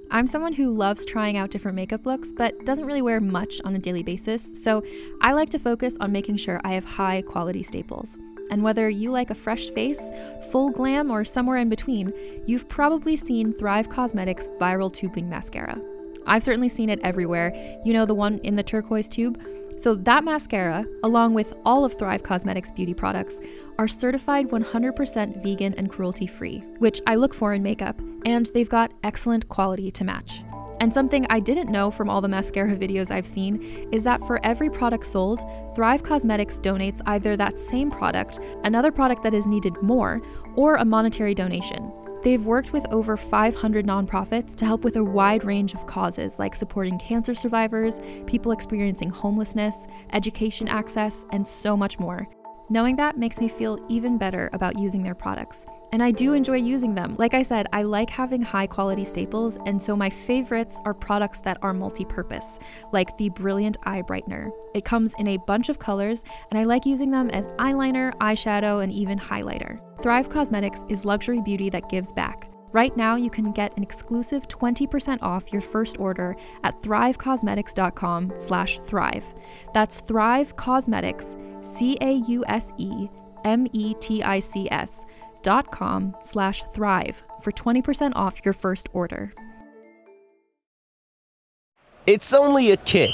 I'm someone who loves trying out different makeup looks, but doesn't really wear much on a daily basis, so I like to focus on making sure I have high quality staples. And whether you like a fresh face, full glam, or somewhere in between, you've probably seen Thrive Causemetics Viral Tubing Mascara. I've certainly seen it everywhere. You know, the one in the turquoise tube? So that mascara, along with all of Thrive Causemetics beauty products, are certified 100% vegan and cruelty-free, which I look for in makeup, and they've got excellent quality to match. And something I didn't know from all the mascara videos I've seen is that for every product sold, Thrive Causemetics donates either that same product, another product that is needed more, or a monetary donation. They've worked with over 500 nonprofits to help with a wide range of causes like supporting cancer survivors, people experiencing homelessness, education access, and so much more. Knowing that makes me feel even better about using their products. And I do enjoy using them. Like I said, I like having high quality staples, and so my favorites are products that are multi-purpose, like the Brilliant Eye Brightener. It comes in a bunch of colors, and I like using them as eyeliner, eyeshadow, and even highlighter. Thrive Causemetics is luxury beauty that gives back. Right now, you can get an exclusive 20% off your first order at thrivecausemetics.com/thrive. That's Thrive Causemetics, CAUSEMETICS.com/thrive for 20% off your first order. It's only a kick,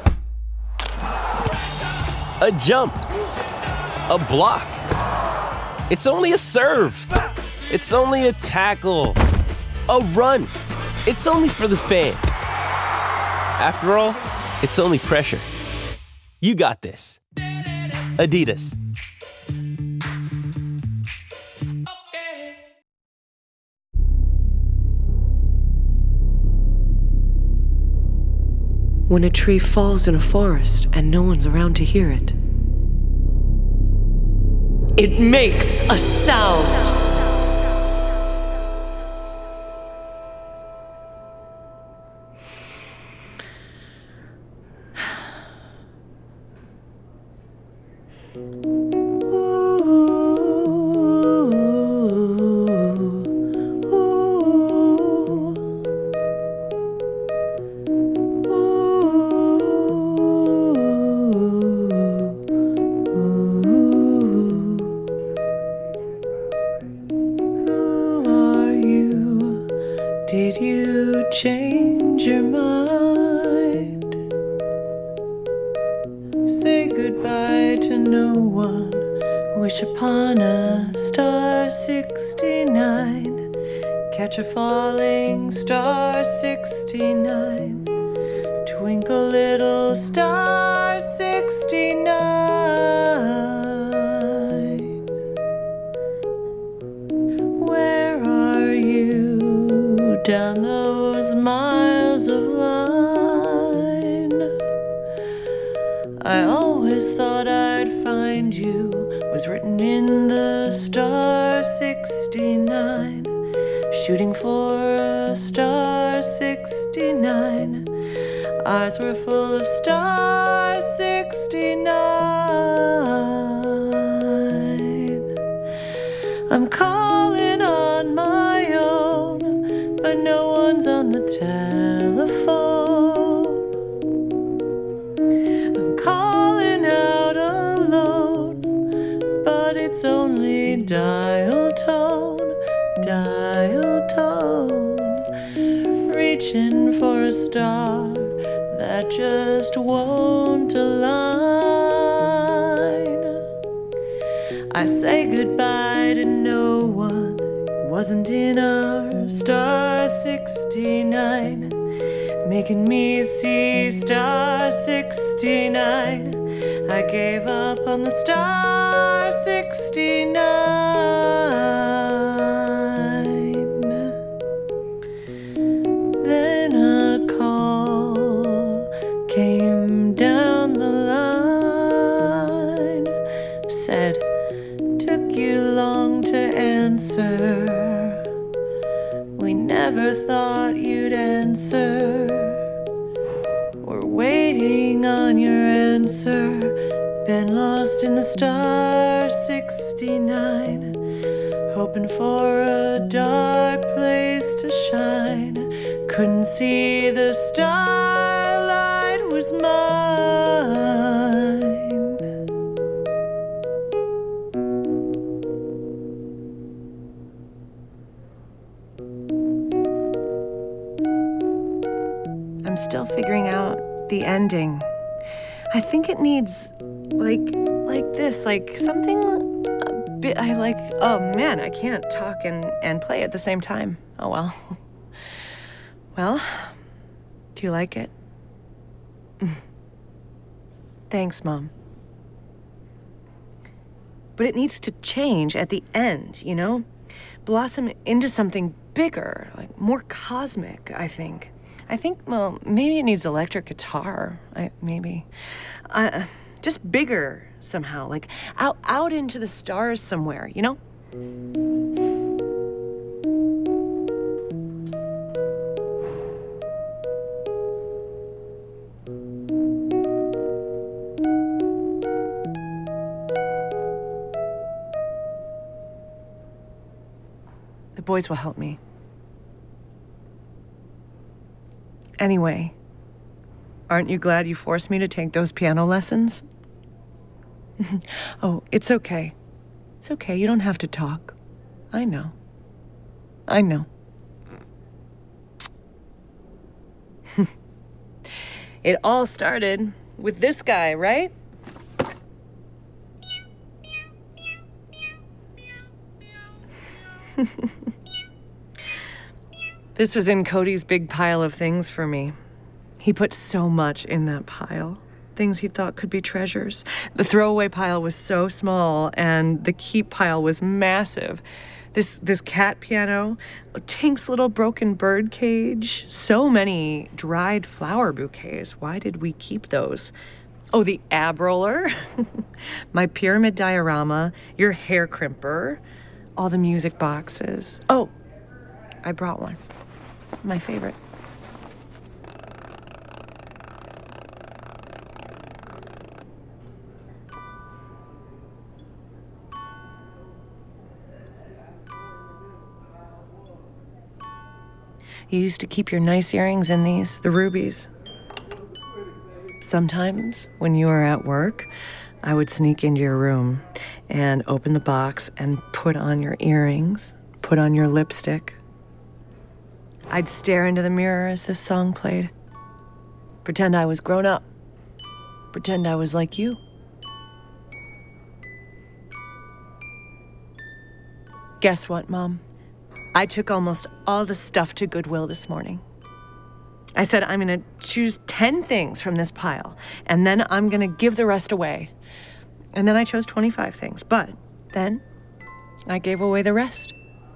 a jump, a block. It's only a serve. It's only a tackle, a run. It's only for the fans. After all, it's only pressure. You got this. Adidas. When a tree falls in a forest and no one's around to hear it, it makes a sound. Did you change your mind? Say goodbye to no one. Wish upon a star 69. Catch a falling star 69. Twinkle little star 69. Where are you down those miles of line? I always thought I'd find you, was written in the star 69. Shooting for a star 69. Eyes were full of star 69. I'm calling on my own, but no one's on the telephone. I'm calling out alone, but it's only dial tone, dial tone. Reaching for a star that just won't align. I say goodbye to no one, wasn't in our star 69. Making me see star 69. I gave up on the star 69. Then a call came down the line. Said, took you long to answer. We never thought you'd answer. We're waiting on your answer. Been lost in the star 69. Hoping for a dark place to shine. couldn't see the starlight was mine. I'm still figuring out the ending. I think it needs like this, like something a bit. Oh man, I can't talk and play at the same time. Oh well. Well, do you like it? Thanks, Mom. But it needs to change at the end, you know? Blossom into something bigger, like more cosmic, I think. Well, maybe it needs electric guitar. Maybe. Just bigger somehow, like out into the stars somewhere, you know? The boys will help me. Anyway, aren't you glad you forced me to take those piano lessons? Oh, it's okay. It's okay, you don't have to talk. I know. It all started with this guy, right? This was in Cody's big pile of things for me. He put so much in that pile. Things he thought could be treasures. The throwaway pile was so small, and the keep pile was massive. This cat piano, Tink's little broken bird cage, so many dried flower bouquets. Why did we keep those? Oh, the ab roller, my pyramid diorama, your hair crimper, all the music boxes. Oh, I brought one. My favorite. You used to keep your nice earrings in these, the rubies. Sometimes, when you were at work, I would sneak into your room and open the box and put on your earrings, put on your lipstick. I'd stare into the mirror as this song played. Pretend I was grown up. Pretend I was like you. Guess what, Mom? I took almost all the stuff to Goodwill this morning. I said I'm gonna choose 10 things from this pile, and then I'm gonna give the rest away. And then I chose 25 things, but then I gave away the rest.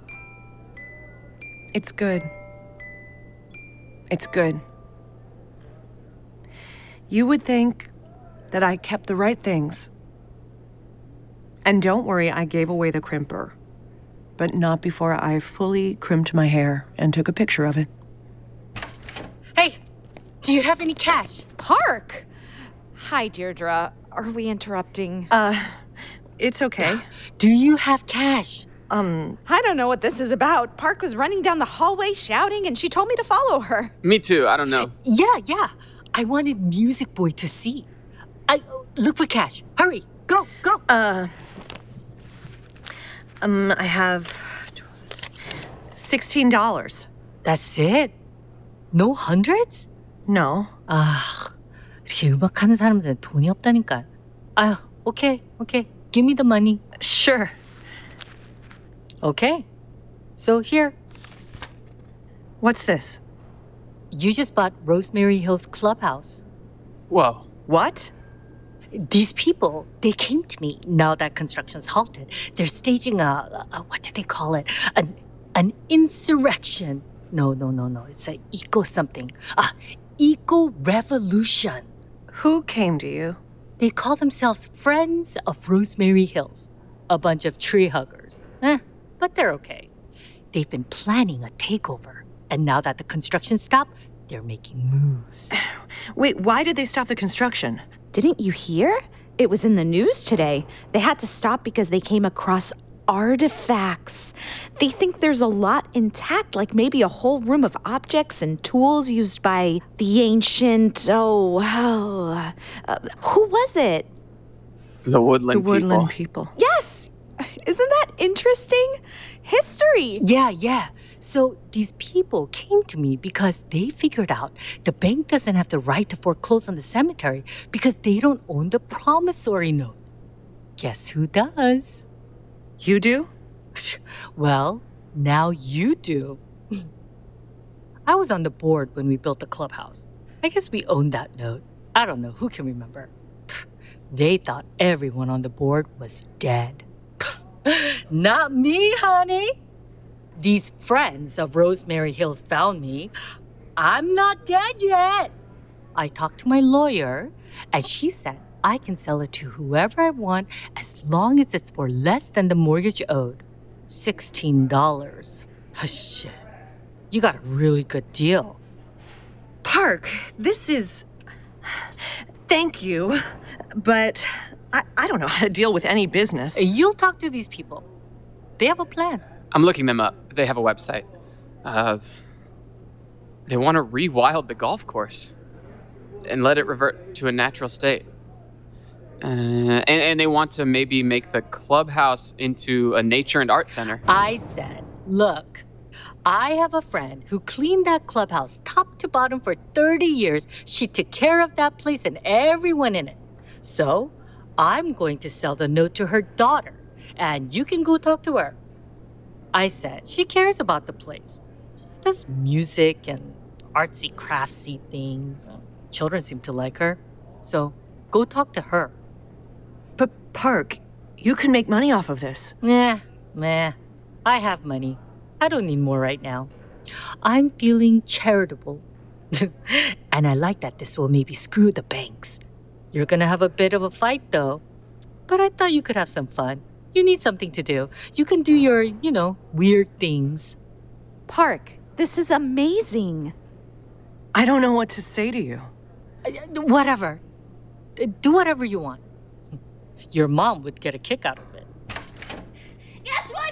It's good. It's good. You would think that I kept the right things. And don't worry, I gave away the crimper. But not before I fully crimped my hair and took a picture of it. Hey, do you have any cash? Park! Hi, Deirdre. Are we interrupting? It's okay. Do you have cash? I don't know what this is about. Park was running down the hallway shouting, and she told me to follow her. Me too, I don't know. Yeah. I wanted Music Boy to see. Look for cash. Hurry, go. I have $16. That's it? No hundreds? No. 이렇게 음악하는 사람들은 돈이 없다니까. Okay. Give me the money. Sure. Okay. So here. What's this? You just bought Rosemary Hills Clubhouse. Whoa. What? These people, they came to me now that construction's halted. They're staging a what do they call it? An insurrection. No. It's a eco-something. Eco-revolution. Who came to you? They call themselves Friends of Rosemary Hills. A bunch of tree huggers. But they're okay. They've been planning a takeover. And now that the construction stopped, they're making moves. Wait, why did they stop the construction? Didn't you hear? It was in the news today. They had to stop because they came across artifacts. They think there's a lot intact, like maybe a whole room of objects and tools used by the ancient, who was it? The Woodland people. The Woodland people. Yes! Isn't that interesting? History! Yeah. So these people came to me because they figured out the bank doesn't have the right to foreclose on the cemetery because they don't own the promissory note. Guess who does? You do? Well, now you do. I was on the board when we built the clubhouse. I guess we owned that note. I don't know, who can remember? They thought everyone on the board was dead. Not me, honey. These friends of Rosemary Hills found me. I'm not dead yet. I talked to my lawyer, and she said I can sell it to whoever I want as long as it's for less than the mortgage owed. $16. Oh, shit. You got a really good deal. Park, this is... Thank you, but I don't know how to deal with any business. You'll talk to these people. They have a plan. I'm looking them up. They have a website. They want to rewild the golf course and let it revert to a natural state. And they want to maybe make the clubhouse into a nature and art center. I said, look, I have a friend who cleaned that clubhouse top to bottom for 30 years. She took care of that place and everyone in it. So I'm going to sell the note to her daughter, and you can go talk to her. I said, she cares about the place. She does music and artsy, craftsy things. Children seem to like her. So go talk to her. But Park, you can make money off of this. Meh. I have money. I don't need more right now. I'm feeling charitable. And I like that this will maybe screw the banks. You're gonna have a bit of a fight, though. But I thought you could have some fun. You need something to do. You can do your, weird things. Park, this is amazing. I don't know what to say to you. Whatever. Do whatever you want. Your mom would get a kick out of it. Guess what?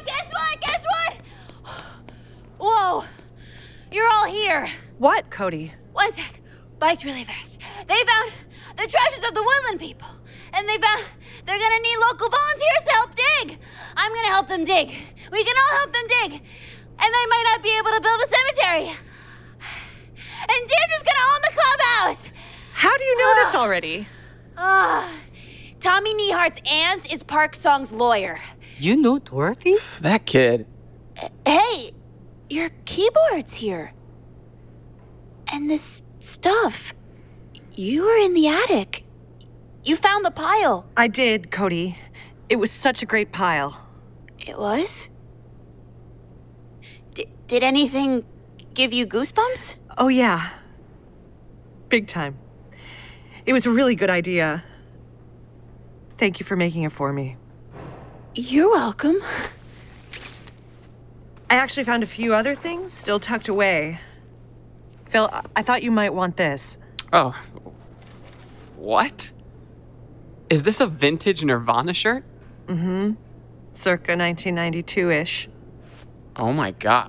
Whoa! You're all here. What, Cody? One sec. Bikes really fast. They found the treasures of the Woodland people. And they're gonna need local volunteers to help dig. I'm gonna help them dig. We can all help them dig. And they might not be able to build a cemetery. And Deirdre's gonna own the clubhouse. How do you know this already? Tommy Nehart's aunt is Park Song's lawyer. You know Dorothy? That kid. Hey, your keyboard's here. And this stuff. You were in the attic. You found the pile. I did, Cody. It was such a great pile. It was? Did anything give you goosebumps? Oh, yeah. Big time. It was a really good idea. Thank you for making it for me. You're welcome. I actually found a few other things still tucked away. Phil, I thought you might want this. Oh. What? Is this a vintage Nirvana shirt? Mm-hmm. Circa 1992-ish. Oh my god.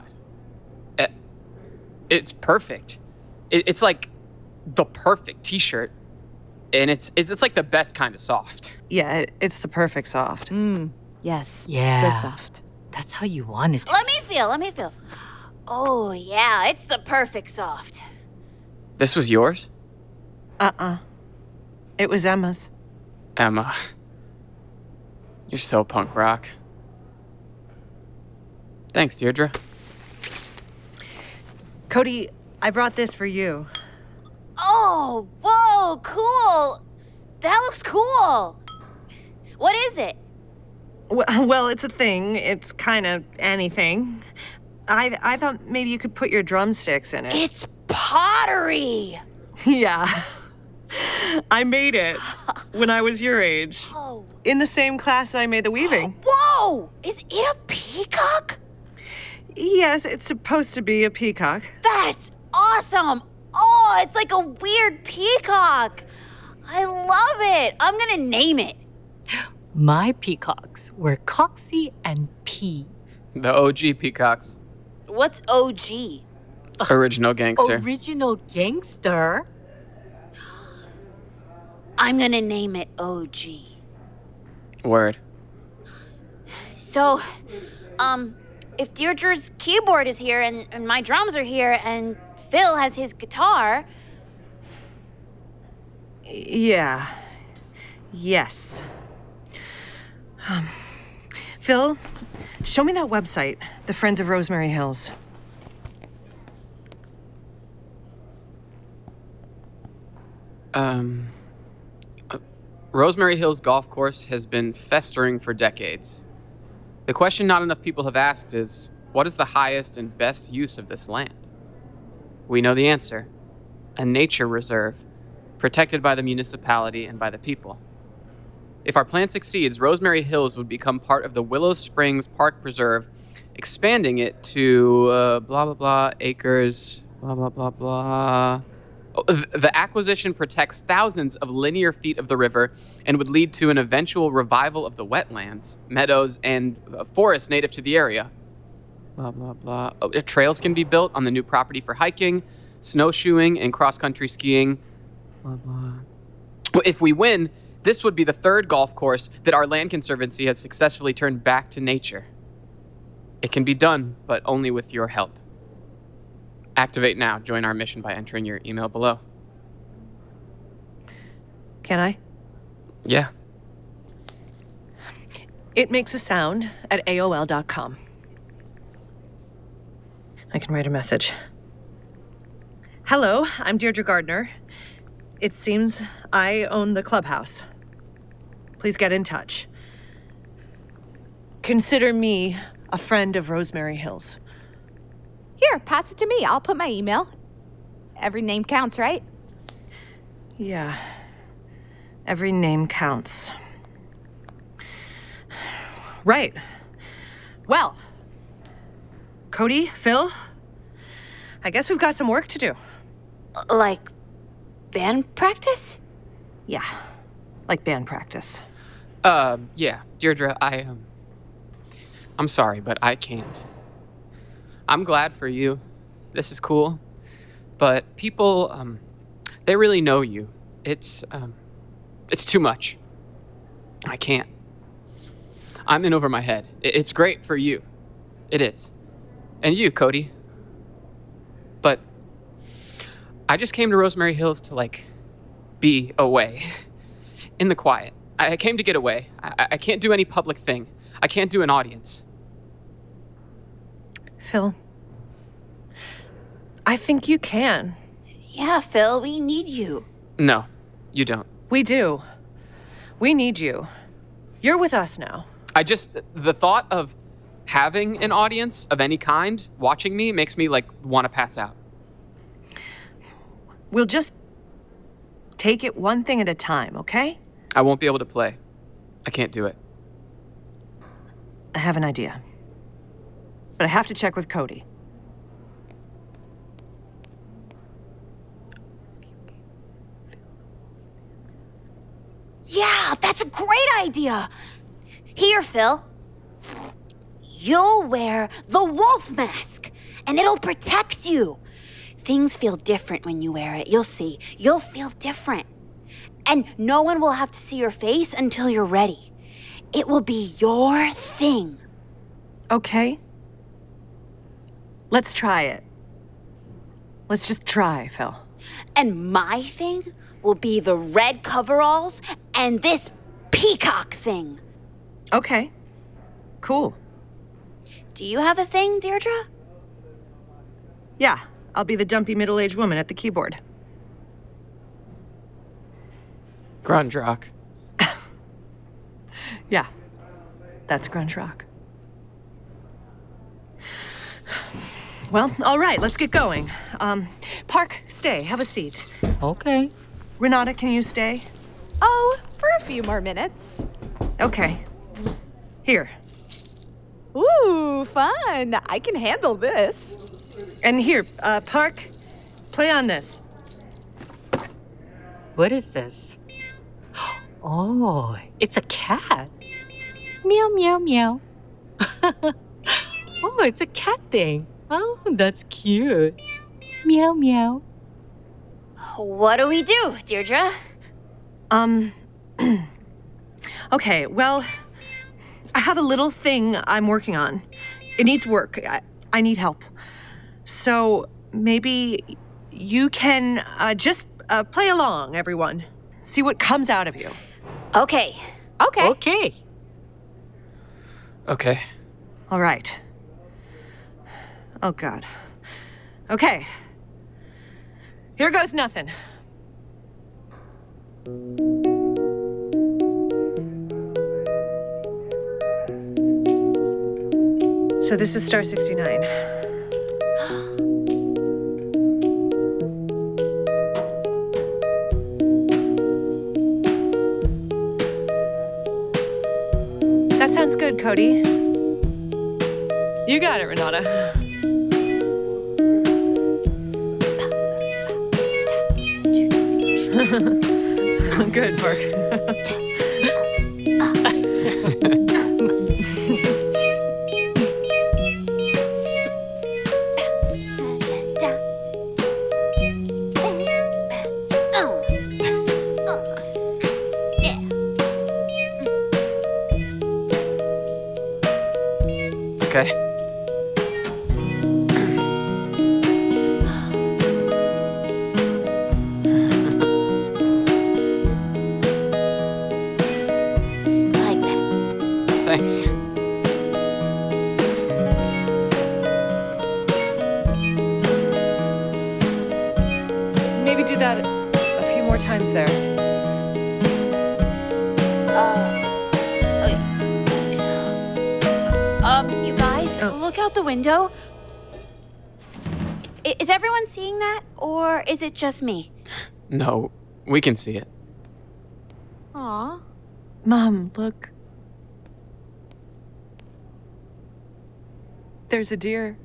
It's perfect. It's like the perfect t-shirt. And it's like the best kind of soft. Yeah, it's the perfect soft. Yes. Yeah. So soft. That's how you want it to. Let me feel. Oh, yeah, it's the perfect soft. This was yours? It was Emma's. Emma. You're so punk rock. Thanks, Deirdre. Cody, I brought this for you. Oh, whoa, cool. That looks cool. What is it? Well, it's a thing. It's kind of anything. I thought maybe you could put your drumsticks in it. It's pottery. Yeah. I made it when I was your age. Oh. In the same class I made the weaving. Whoa! Is it a peacock? Yes, it's supposed to be a peacock. That's awesome. Oh, it's like a weird peacock. I love it. I'm gonna name it. My peacocks were Coxie and P. The OG peacocks. What's OG? Original gangster. Original gangster? I'm gonna name it OG. Word. So, if Deirdre's keyboard is here and my drums are here and Phil has his guitar. Yeah. Yes. Phil, show me that website, the Friends of Rosemary Hills. Rosemary Hills Golf Course has been festering for decades. The question not enough people have asked is, what is the highest and best use of this land? We know the answer. A nature reserve, protected by the municipality and by the people. If our plan succeeds, Rosemary Hills would become part of the Willow Springs Park Preserve, expanding it to blah, blah, blah, acres, blah, blah, blah, blah. The acquisition protects thousands of linear feet of the river and would lead to an eventual revival of the wetlands, meadows, and forests native to the area. Blah, blah, blah. Trails can be built on the new property for hiking, snowshoeing, and cross-country skiing. Blah, blah. If we win, this would be the third golf course that our land conservancy has successfully turned back to nature. It can be done, but only with your help. Activate now. Join our mission by entering your email below. Can I? Yeah. It makes a sound at AOL.com. I can write a message. Hello, I'm Deirdre Gardner. It seems I own the clubhouse. Please get in touch. Consider me a friend of Rosemary Hills. Here, pass it to me. I'll put my email. Every name counts, right? Yeah. Every name counts. Right. Well, Cody, Phil, I guess we've got some work to do. Like band practice? Yeah, like band practice. Yeah, Deirdre, I'm sorry, but I can't. I'm glad for you. This is cool. But people, they really know you. It's too much. I can't. I'm in over my head. It's great for you. It is. And you, Cody. But I just came to Rosemary Hills to, be away. In the quiet. I came to get away. I can't do any public thing. I can't do an audience. Phil, I think you can. Yeah, Phil, we need you. No, you don't. We do. We need you. You're with us now. The thought of having an audience of any kind watching me makes me, want to pass out. We'll just take it one thing at a time, okay? I won't be able to play. I can't do it. I have an idea. But I have to check with Cody. Yeah, that's a great idea. Here, Phil. You'll wear the wolf mask, and it'll protect you. Things feel different when you wear it. You'll see. You'll feel different. And no one will have to see your face until you're ready. It will be your thing. Okay. Let's try it. Let's just try, Phil. And my thing will be the red coveralls and this peacock thing. Okay. Cool. Do you have a thing, Deirdre? Yeah, I'll be the dumpy middle-aged woman at the keyboard. Grunge rock. Yeah, that's grunge rock. Well, all right, let's get going. Park, stay, have a seat. Okay. Renata, can you stay? Oh, for a few more minutes. Okay. Here. Ooh, fun. I can handle this. And here, Park, play on this. What is this? Oh, it's a cat. Meow, meow, meow. Oh, it's a cat thing. Oh, that's cute. Meow, meow. What do we do, Deirdre? Okay, well, I have a little thing I'm working on. It needs work. I need help. So maybe you can just play along, everyone. See what comes out of you. Okay. Okay. Okay. All right. Oh, God. Okay. Here goes nothing. So this is Star 69. That sounds good, Cody. You got it, Renata. Good, Mark. Okay. Like that. Thanks. Maybe do that a few more times there. You guys, look out the window. Is everyone seeing that, or is it just me? No, we can see it. Aw. Mom, look. There's a deer.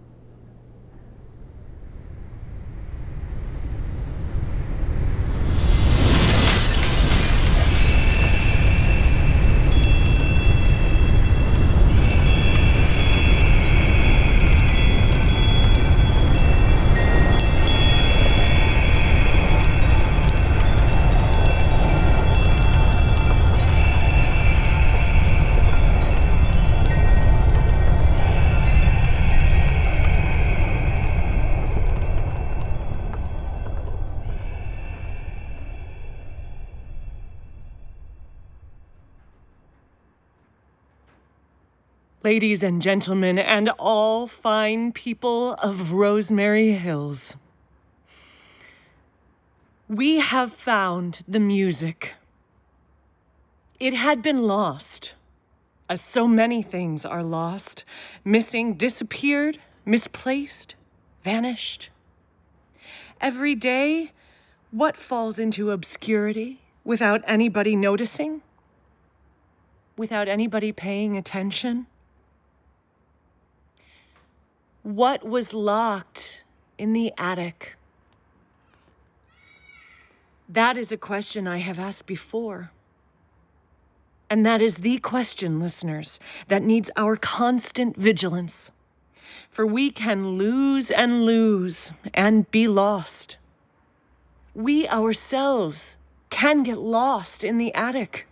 Ladies and gentlemen, and all fine people of Rosemary Hills, we have found the music. It had been lost, as so many things are lost, missing, disappeared, misplaced, vanished. Every day, what falls into obscurity without anybody noticing? Without anybody paying attention? What was locked in the attic? That is a question I have asked before. And that is the question, listeners, that needs our constant vigilance. For we can lose and be lost. We ourselves can get lost in the attic.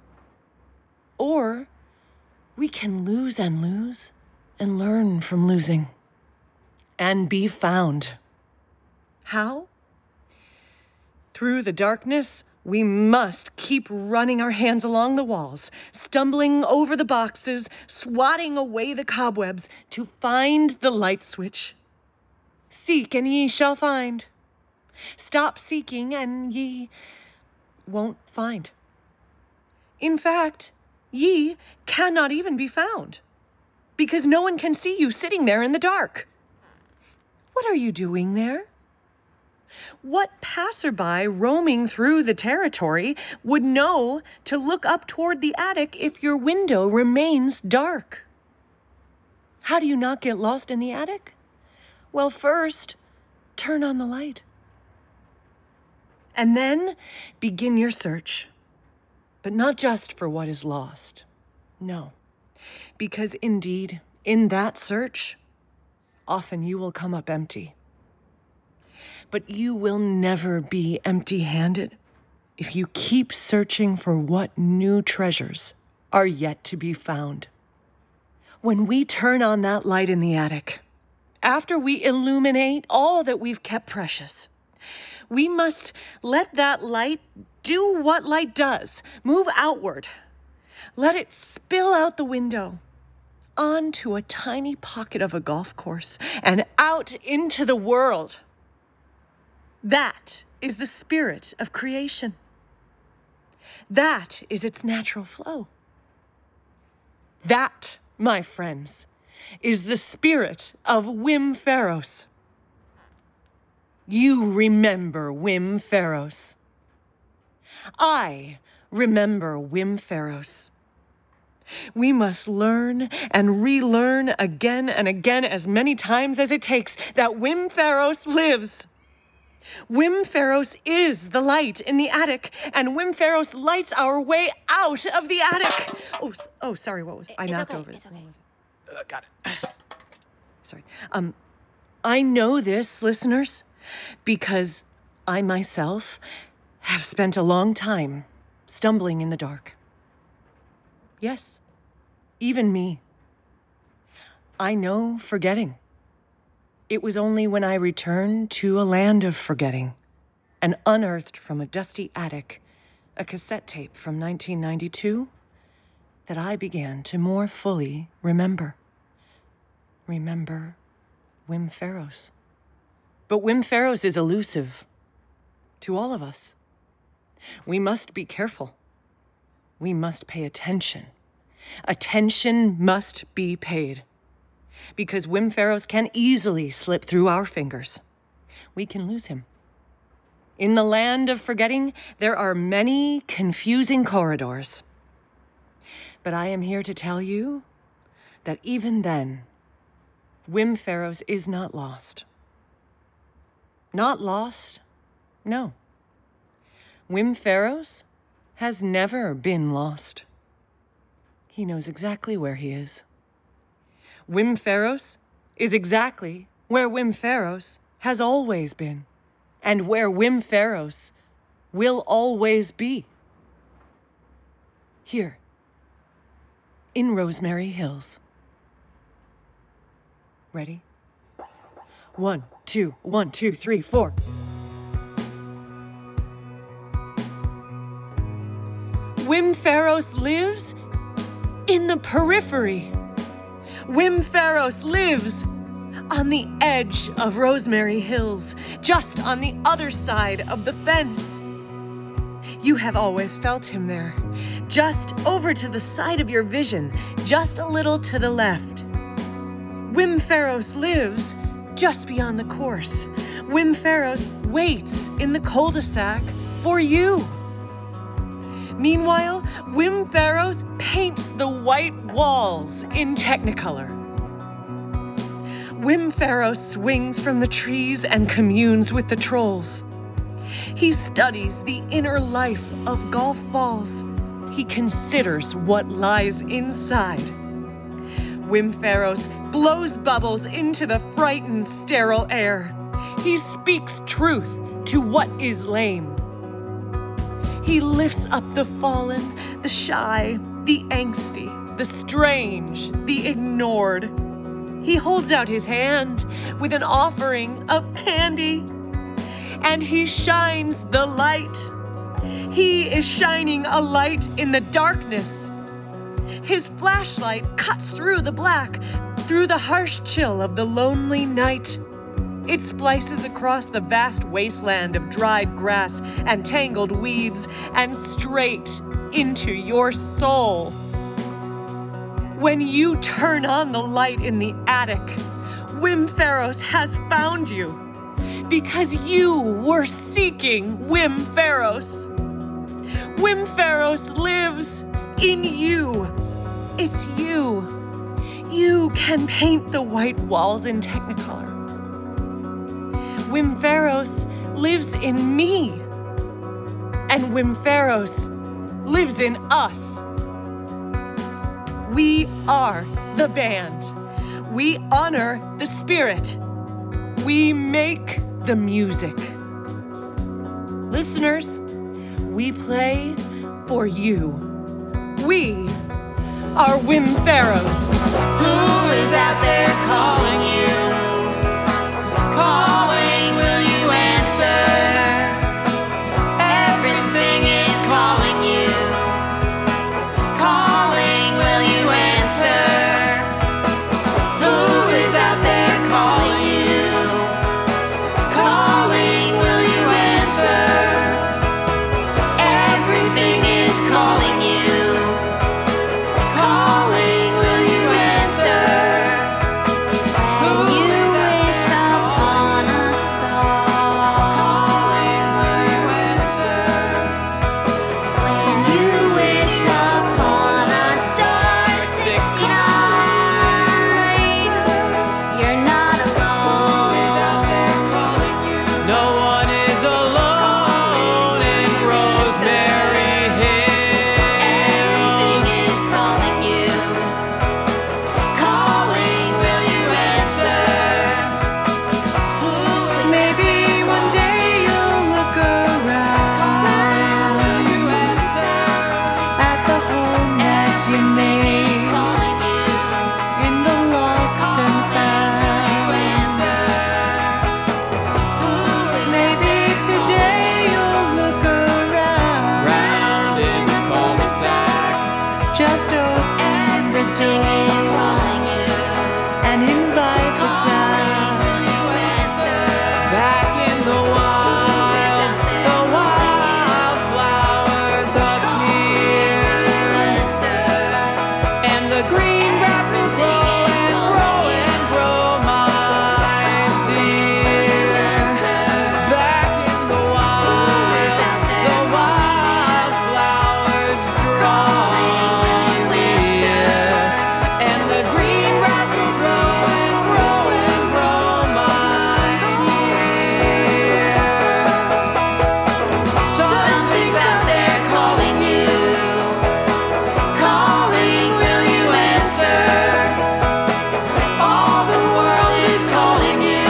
Or we can lose and learn from losing. And be found. How? Through the darkness, we must keep running our hands along the walls, stumbling over the boxes, swatting away the cobwebs to find the light switch. Seek and ye shall find. Stop seeking and ye won't find. In fact, ye cannot even be found, because no one can see you sitting there in the dark. What are you doing there? What passerby roaming through the territory would know to look up toward the attic if your window remains dark? How do you not get lost in the attic? Well, first, turn on the light. And then begin your search, but not just for what is lost, No, because indeed, in that search, often you will come up empty. But you will never be empty-handed if you keep searching for what new treasures are yet to be found. When we turn on that light in the attic, after we illuminate all that we've kept precious, we must let that light do what light does, move outward. Let it spill out the window, onto a tiny pocket of a golf course, and out into the world. That is the spirit of creation. That is its natural flow. That, my friends, is the spirit of Wim Faros. You remember Wim Faros. I remember Wim Faros. We must learn and relearn again and again, as many times as it takes, that Wim Faros lives. Wim Faros is the light in the attic, and Wim Faros lights our way out of the attic. Oh, sorry, what was it? I knocked over it. It's okay. What was it? Got it. Sorry. I know this, listeners, because I myself have spent a long time stumbling in the dark. Yes, even me. I know forgetting. It was only when I returned to a land of forgetting and unearthed from a dusty attic a cassette tape from 1992 that I began to more fully remember. Remember Wim Faros. But Wim Faros is elusive to all of us. We must be careful. We must pay attention. Attention must be paid. Because Wim Faros can easily slip through our fingers. We can lose him. In the land of forgetting, there are many confusing corridors. But I am here to tell you that even then, Wim Faros is not lost. Not lost? No. Wim Faros has never been lost. He knows exactly where he is. Wim Faros is exactly where Wim Faros has always been, and where Wim Faros will always be. Here, in Rosemary Hills. Ready? 1, 2, 1, 2, 3, 4. Wim Faros lives in the periphery. Wim Faros lives on the edge of Rosemary Hills, just on the other side of the fence. You have always felt him there, just over to the side of your vision, just a little to the left. Wim Faros lives just beyond the course. Wim Faros waits in the cul-de-sac for you. Meanwhile, Wim Faros paints the white walls in Technicolor. Wim Faros swings from the trees and communes with the trolls. He studies the inner life of golf balls. He considers what lies inside. Wim Faros blows bubbles into the frightened, sterile air. He speaks truth to what is lame. He lifts up the fallen, the shy, the angsty, the strange, the ignored. He holds out his hand with an offering of candy, and he shines the light. He is shining a light in the darkness. His flashlight cuts through the black, through the harsh chill of the lonely night. It splices across the vast wasteland of dried grass and tangled weeds and straight into your soul. When you turn on the light in the attic, Wim Faros has found you because you were seeking Wim Faros. Wim Faros lives in you. It's you. You can paint the white walls in Technicolor. Wim Faros lives in me. And Wim Faros lives in us. We are the band. We honor the spirit. We make the music. Listeners, we play for you. We are Whimperos. Who is out there calling you? Calling, will you answer? Everything is calling you. Calling, will you answer? Who is out there calling you? Calling, will you answer? Everything is calling you. Calling, will you answer? Who is out there calling you? Calling, will you answer? When you wish upon a star at 69, you're not alone. Who is out there calling you? No one is alone in Rosemary Hills. Everything is calling you. Calling, will you answer? Who is Maybe one day you'll look around will you answer? at the home that you made Calling you. in the lost and found. Answer. Who is Maybe today you'll look around, Round in the cul-de-sac. just open the door calling you? and invite the child. Will you answer? Back in the wildflowers up here. And the green grass will grow and grow and grow, my dear. Back in the wildflowers draw near. And the green grass will grow and grow and grow, my dear. Something's out there calling you. Calling, will you answer? All the world is calling you.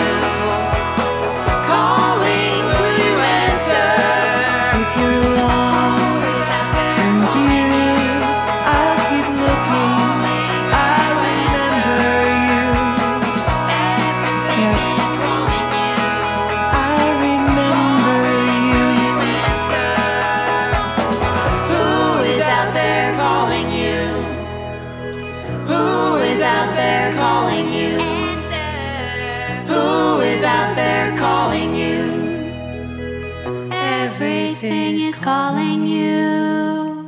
Calling, will you answer? If you're lost from view, I'll keep looking. I remember you. Everything is calling you. I remember you. Answer. Who is out there calling you? Who is out there calling you? Who is out there calling you? Everything is calling you.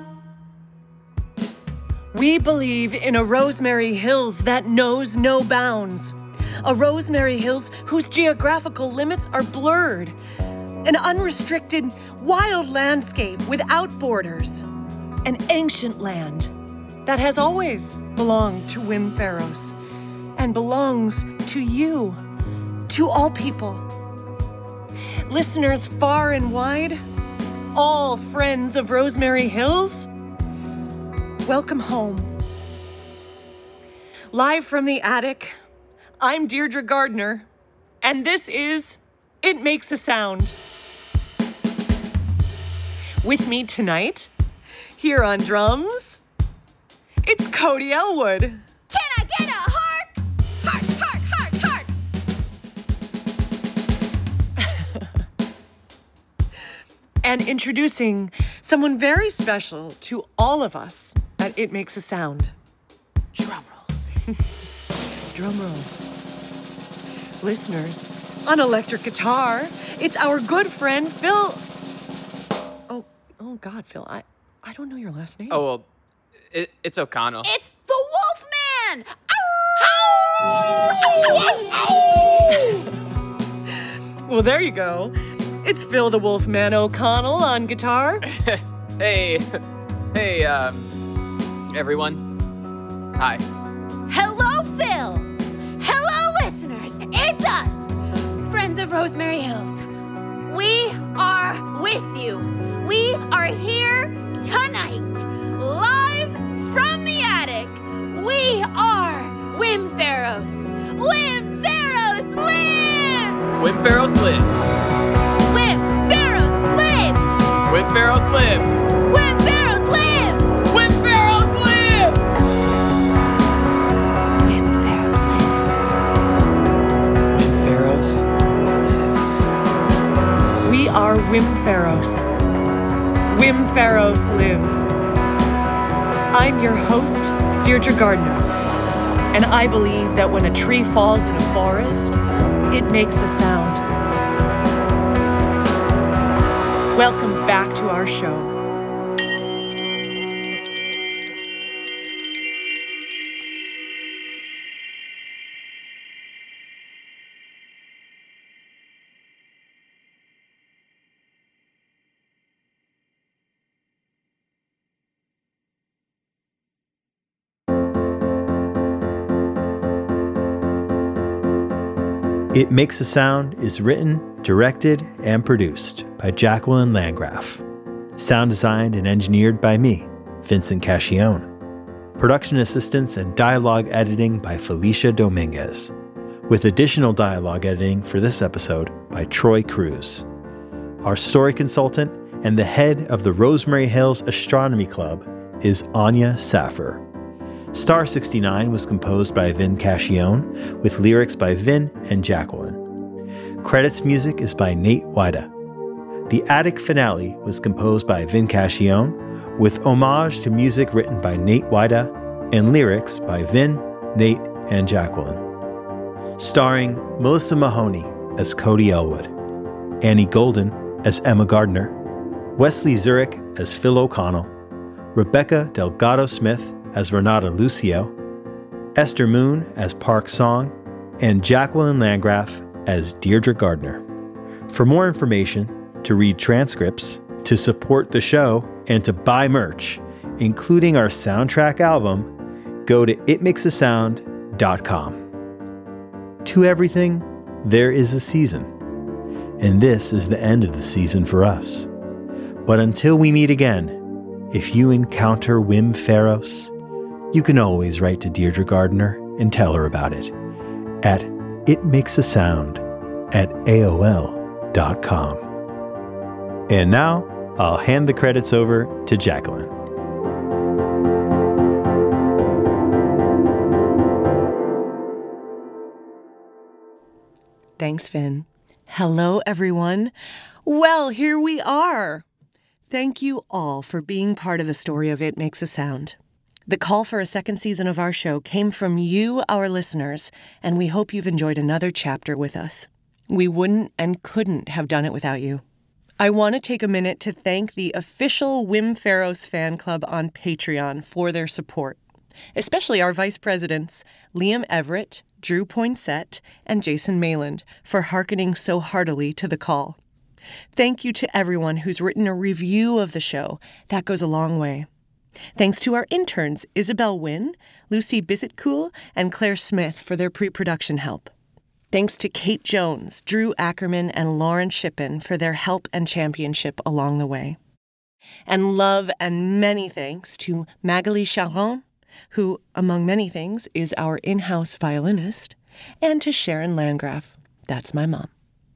We believe in a Rosemary Hills that knows no bounds. A Rosemary Hills whose geographical limits are blurred. An unrestricted, wild landscape without borders. An ancient land that has always belonged to Whimperos and belongs to you, to all people. Listeners far and wide, all friends of Rosemary Hills, welcome home. Live from the attic, I'm Deirdre Gardner, and this is It Makes a Sound. With me tonight, here on drums, it's Cody Elwood. Can I get a hark? Hark, hark, hark, hark. And introducing someone very special to all of us at It Makes a Sound. Drum rolls. Drum rolls. Listeners, on electric guitar, it's our good friend Phil. Oh God, Phil, I don't know your last name. Oh, well, it's O'Connell. It's the Wolfman! Well, there you go. It's Phil the Wolfman O'Connell on guitar. Hey, everyone. Hi. Hello, Phil! Hello, listeners! It's us, friends of Rosemary Hills. We are with you. We are here tonight, live from the attic, our Wim Pharos. Wim Pharos lives. I'm your host, Deirdre Gardner, and I believe that when a tree falls in a forest, it makes a sound. Welcome back to our show. It Makes a Sound is written, directed, and produced by Jacqueline Landgraf. Sound designed and engineered by me, Vincent Cacchione. Production assistance and dialogue editing by Felicia Dominguez, with additional dialogue editing for this episode by Troy Cruz. Our story consultant and the head of the Rosemary Hills Astronomy Club is Anya Saffer. Star 69 was composed by Vin Cacchione, with lyrics by Vin and Jacqueline. Credits music is by Nate Wida. The Attic Finale was composed by Vin Cacchione, with homage to music written by Nate Wida and lyrics by Vin, Nate, and Jacqueline. Starring Melissa Mahoney as Cody Elwood, Annie Golden as Emma Gardner, Wesley Zurich as Phil O'Connell, Rebecca Delgado-Smith as Renata Lucio, Esther Moon as Park Song, and Jacqueline Landgraf as Deirdre Gardner. For more information, to read transcripts, to support the show, and to buy merch, including our soundtrack album, go to itmakesasound.com. To everything, there is a season, and this is the end of the season for us. But until we meet again, if you encounter Wim Pharos, you can always write to Deirdre Gardner and tell her about it at itmakesasound@aol.com. And now, I'll hand the credits over to Jacqueline. Thanks, Vin. Hello, everyone. Well, here we are. Thank you all for being part of the story of It Makes a Sound. The call for a second season of our show came from you, our listeners, and we hope you've enjoyed another chapter with us. We wouldn't and couldn't have done it without you. I want to take a minute to thank the official Wim Pharos fan club on Patreon for their support, especially our vice presidents, Liam Everett, Drew Poinsett, and Jason Mayland, for hearkening so heartily to the call. Thank you to everyone who's written a review of the show. That goes a long way. Thanks to our interns, Isabel Wynn, Lucy Bissetcool, and Claire Smith for their pre-production help. Thanks to Kate Jones, Drew Ackerman, and Lauren Shippen for their help and championship along the way. And love and many thanks to Magali Charon, who, among many things, is our in-house violinist, and to Sharon Landgraf. That's my mom.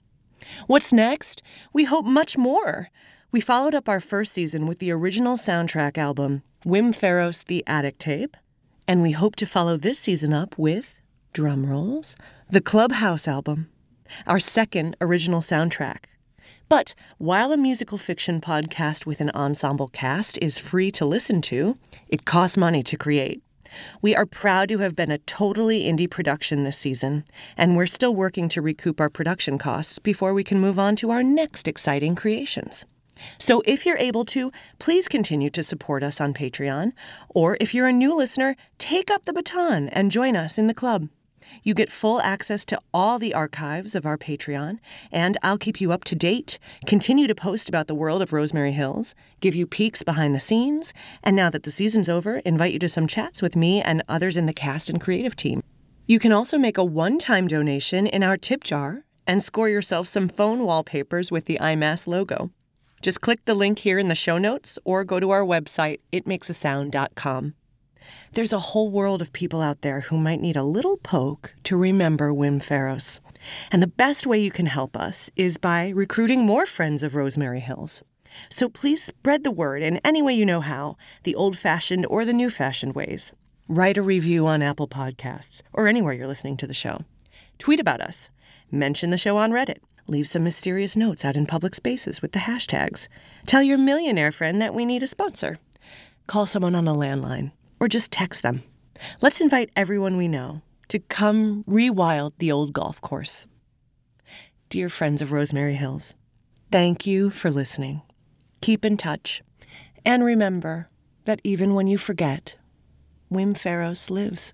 What's next? We hope much more. We followed up our first season with the original soundtrack album, Wim Pharos' The Attic Tape, and we hope to follow this season up with, drum rolls, the Clubhouse album, our second original soundtrack. But while a musical fiction podcast with an ensemble cast is free to listen to, it costs money to create. We are proud to have been a totally indie production this season, and we're still working to recoup our production costs before we can move on to our next exciting creations. So if you're able to, please continue to support us on Patreon, or if you're a new listener, take up the baton and join us in the club. You get full access to all the archives of our Patreon, and I'll keep you up to date, continue to post about the world of Rosemary Hills, give you peeks behind the scenes, and now that the season's over, invite you to some chats with me and others in the cast and creative team. You can also make a one-time donation in our tip jar and score yourself some phone wallpapers with the IMAS logo. Just click the link here in the show notes or go to our website, itmakesasound.com. There's a whole world of people out there who might need a little poke to remember Wim Pharos. And the best way you can help us is by recruiting more friends of Rosemary Hills. So please spread the word in any way you know how, the old-fashioned or the new-fashioned ways. Write a review on Apple Podcasts or anywhere you're listening to the show. Tweet about us. Mention the show on Reddit. Leave some mysterious notes out in public spaces with the hashtags. Tell your millionaire friend that we need a sponsor. Call someone on a landline or just text them. Let's invite everyone we know to come rewild the old golf course. Dear friends of Rosemary Hills, thank you for listening. Keep in touch. And remember that even when you forget, Wim Ferros lives.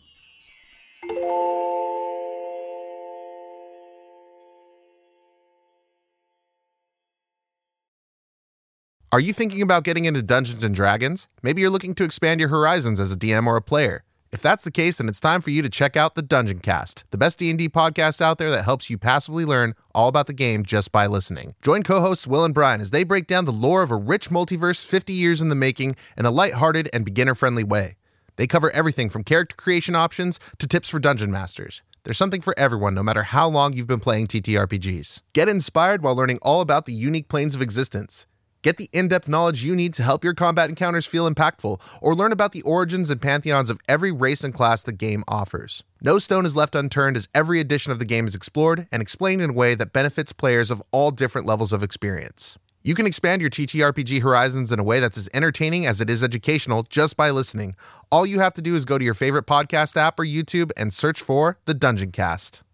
Are you thinking about getting into Dungeons & Dragons? Maybe you're looking to expand your horizons as a DM or a player. If that's the case, then it's time for you to check out the Dungeon Cast, the best D&D podcast out there that helps you passively learn all about the game just by listening. Join co-hosts Will and Brian as they break down the lore of a rich multiverse 50 years in the making in a lighthearted and beginner-friendly way. They cover everything from character creation options to tips for dungeon masters. There's something for everyone, no matter how long you've been playing TTRPGs. Get inspired while learning all about the unique planes of existence. Get the in-depth knowledge you need to help your combat encounters feel impactful, or learn about the origins and pantheons of every race and class the game offers. No stone is left unturned as every edition of the game is explored and explained in a way that benefits players of all different levels of experience. You can expand your TTRPG horizons in a way that's as entertaining as it is educational just by listening. All you have to do is go to your favorite podcast app or YouTube and search for The Dungeon Cast.